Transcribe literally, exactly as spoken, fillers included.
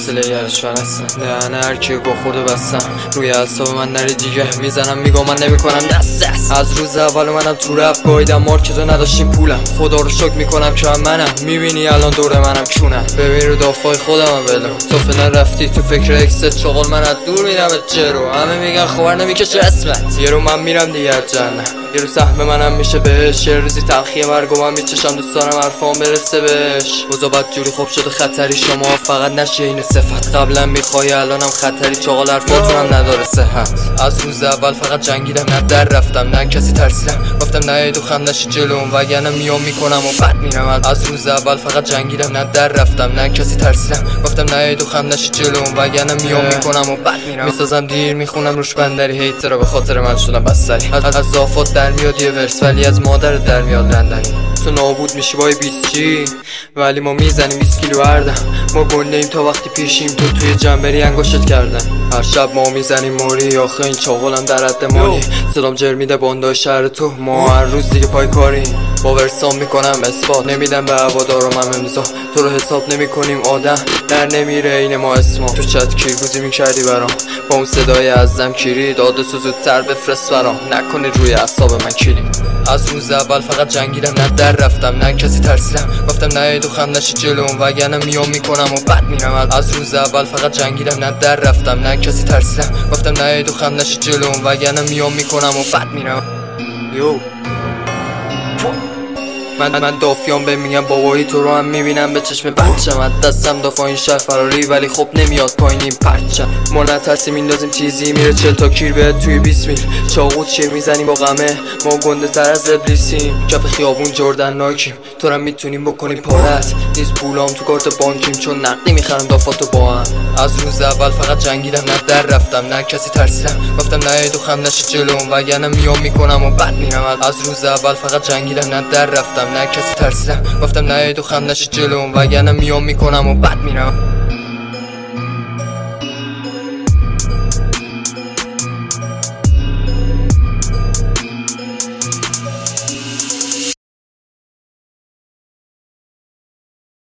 حوصله یارش فرستم دهنه هرکی با خورده بستم روی اعصاب من نری دیگه میزنم میگم من نمیکنم دست دست از روز اول منم تو رپ گاییدم مارکتو نداشتیم پولم خدا رو شکر میکنم که منم میبینی الان دور منم چونم ببین رو دافای خودم ولو تو فعلا رفتی تو فکر اکست شغل من از دور میرم چرا همه میگن خبر نمیکشه اسمت یه رو من میرم دیگه جنت یه رو سهم منم میشه بهش یه روزی تلخی مرگ و من میچشم دوست دارم حرفام برسه بهش اوضاع بدجوری خوب شده خطری شما فقط نشه این صفت قبلا میخوای الانم خطری چاقال حرفاتونم نداره صحت از روز اول فقط جنگیدم نه در رفتم نه کسی ترسیدم گفتم نه دو خم نشی جلوم وگرنه میام میکنم و بد میرم از روز اول فقط جنگیدم نه در رفتم نه کسی ترسیدم گفتم نه دو خم نشی جلوم وگرنه میام میکنم و بد میرم میسازم دیر میخونم روش بندری هیتر رو به خاطر من شدم بسری از از ضعفات در میاد یه ورس ولی از مادر در میاد لندنی تو نابود میشی با بیست جی ولی ما میزنیم بیست کیلو هردم ما گنده‌ایم تا وقتی پیشیم تو توی جنبری انگشت کردن هر شب ما میزنیم موری آخه این چاقلم در حد مالی صدام جر میده باندای شهر تو ما هر روز دیگه پای کاریم با ورسام میکنم اثبات نمیدم به هوادارم هم امضا تو رو حساب نمیکنیم آدم در نمیره این ما اسما تو چت کیرگوزی میکردی برام با اون صدای ازدم کیری دادسو زودتر بفرست برام نکنی روی اعصاب من کلی از روز اول فقط جنگیدم نه در رفتم نه کسی ترسیدم گفتم نه دو خم نشی جلوم وگرنه میام میکنم و بد میرم از روز اول فقط جنگیدم نه در رفتم نه کسی ترسیدم گفتم نه دو خم نشی جلوم وگرنه میام میکنم و بد میرم یو من من دافیام به میگم بابایی تو رو هم میبینم به چشم بچم از دستم دافا این شهر فراری ولی خب نمیاد پایین این پرچم ما نترسیم میندازیم تیزی میره چل تا کیر بهت توی بیست میل چاقو چیه میزنیم با غمه ما گنده تر از ابلیسیم کف خیابون جردن نایکیم تو رو میتونیم بکنیم پارت نیست پولام تو کارت بانکیم چون نقدی میخرم دافاتو با هم از روز اول فقط جنگیدم نه در رفتم نه کسی ترسیدم گفتم نه دو خم نشی جلوم وگرنه میام میکنم و بد میرم از روز اول فقط جنگیدم نه در رفتم نه کسی ترسیدم گفتم نه دو خم نشی جلوم وگرنه میام میکنم و بد میرم